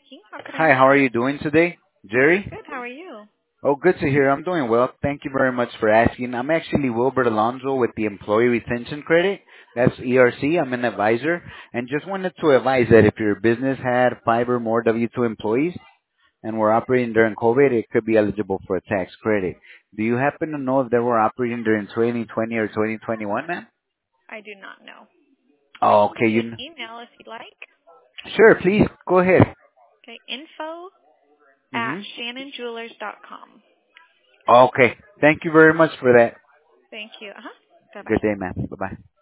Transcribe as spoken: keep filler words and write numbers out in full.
speaking. How can I Hi, help how are you? you doing today? Jerry? Good. How are you? Oh, good to hear. I'm doing well. Thank you very much for asking. I'm actually Wilbert Alonso with the Employee Retention Credit. That's E R C. I'm an advisor and just wanted to advise that if your business had five or more W two employees and were operating during COVID, it could be eligible for a tax credit. Do you happen to know if they were operating during twenty twenty or twenty twenty-one, ma'am? I do not know. Oh, I okay. You can kn- email if you'd like. sure, please go ahead. Okay. Info at hmm shannon jewelers dot com. Okay. Thank you very much for that. Thank you. Uh huh. Bye bye. Good day, ma'am. Bye bye.